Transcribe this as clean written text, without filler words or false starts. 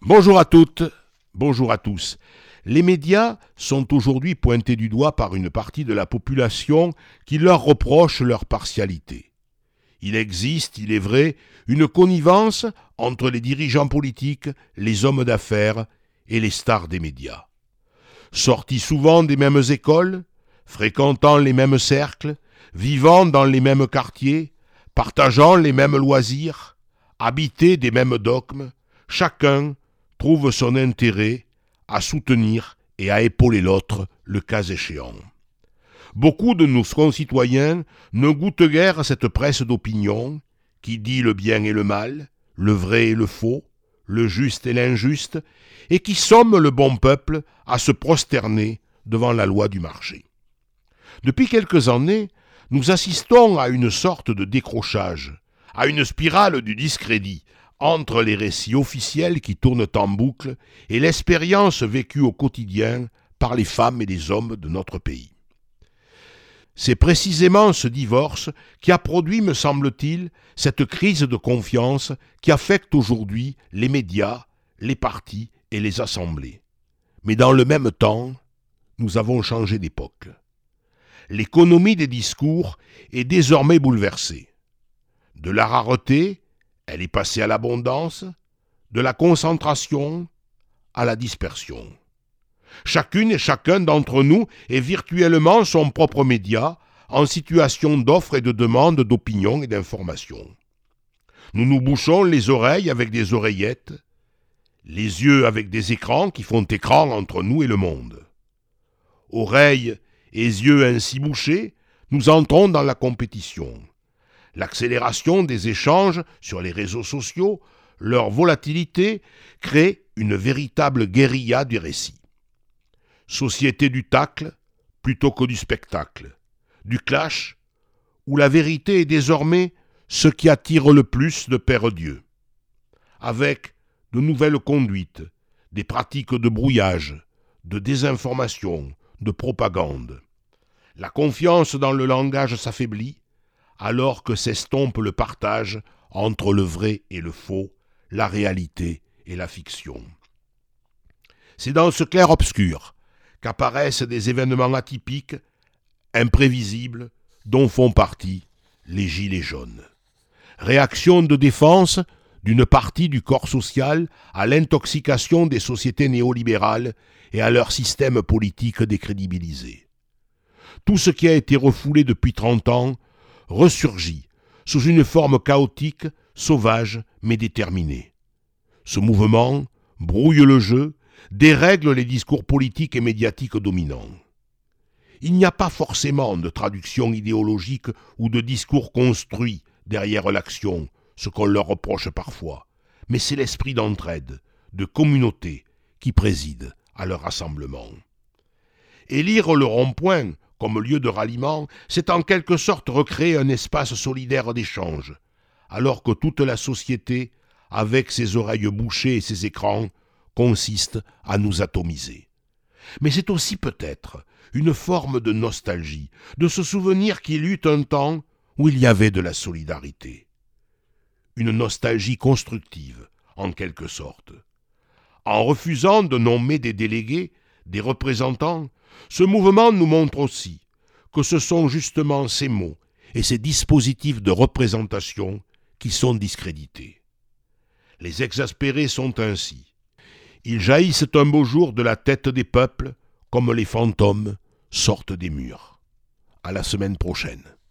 Bonjour à toutes, bonjour à tous. Les médias sont aujourd'hui pointés du doigt par une partie de la population qui leur reproche leur partialité. Il existe, il est vrai, une connivence entre les dirigeants politiques, les hommes d'affaires et les stars des médias. Sortis souvent des mêmes écoles, fréquentant les mêmes cercles, vivant dans les mêmes quartiers, partageant les mêmes loisirs, habités des mêmes dogmes, chacun trouve son intérêt à soutenir et à épauler l'autre, le cas échéant. Beaucoup de nos concitoyens ne goûtent guère cette presse d'opinion qui dit le bien et le mal, le vrai et le faux, le juste et l'injuste, et qui somme le bon peuple à se prosterner devant la loi du marché. Depuis quelques années, nous assistons à une sorte de décrochage, à une spirale du discrédit entre les récits officiels qui tournent en boucle et l'expérience vécue au quotidien par les femmes et les hommes de notre pays. C'est précisément ce divorce qui a produit, me semble-t-il, cette crise de confiance qui affecte aujourd'hui les médias, les partis et les assemblées. Mais dans le même temps, nous avons changé d'époque. L'économie des discours est désormais bouleversée. De la rareté, elle est passée à l'abondance, de la concentration à la dispersion. Chacune et chacun d'entre nous est virtuellement son propre média, en situation d'offre et de demande d'opinion et d'information. Nous nous bouchons les oreilles avec des oreillettes, les yeux avec des écrans qui font écran entre nous et le monde. Oreilles et yeux ainsi bouchés, nous entrons dans la compétition. L'accélération des échanges sur les réseaux sociaux, leur volatilité, crée une véritable guérilla du récit. Société du tacle plutôt que du spectacle, du clash, où la vérité est désormais ce qui attire le plus de père-dieu. Avec de nouvelles conduites, des pratiques de brouillage, de désinformation, de propagande. La confiance dans le langage s'affaiblit, alors que s'estompe le partage entre le vrai et le faux, la réalité et la fiction. C'est dans ce clair-obscur qu'apparaissent des événements atypiques, imprévisibles, dont font partie les gilets jaunes. Réaction de défense d'une partie du corps social à l'intoxication des sociétés néolibérales et à leur système politique décrédibilisé. Tout ce qui a été refoulé depuis 30 ans ressurgit sous une forme chaotique, sauvage mais déterminée. Ce mouvement brouille le jeu, dérègle les discours politiques et médiatiques dominants. Il n'y a pas forcément de traduction idéologique ou de discours construit derrière l'action, ce qu'on leur reproche parfois, mais c'est l'esprit d'entraide, de communauté qui préside à leur rassemblement. Élire le rond-point comme lieu de ralliement, c'est en quelque sorte recréer un espace solidaire d'échange, alors que toute la société, avec ses oreilles bouchées et ses écrans, consiste à nous atomiser. Mais c'est aussi peut-être une forme de nostalgie, de se souvenir qu'il eut un temps où il y avait de la solidarité. Une nostalgie constructive, en quelque sorte. En refusant de nommer des délégués, des représentants, ce mouvement nous montre aussi que ce sont justement ces mots et ces dispositifs de représentation qui sont discrédités. Les exaspérés sont ainsi. Ils jaillissent un beau jour de la tête des peuples comme les fantômes sortent des murs. À la semaine prochaine.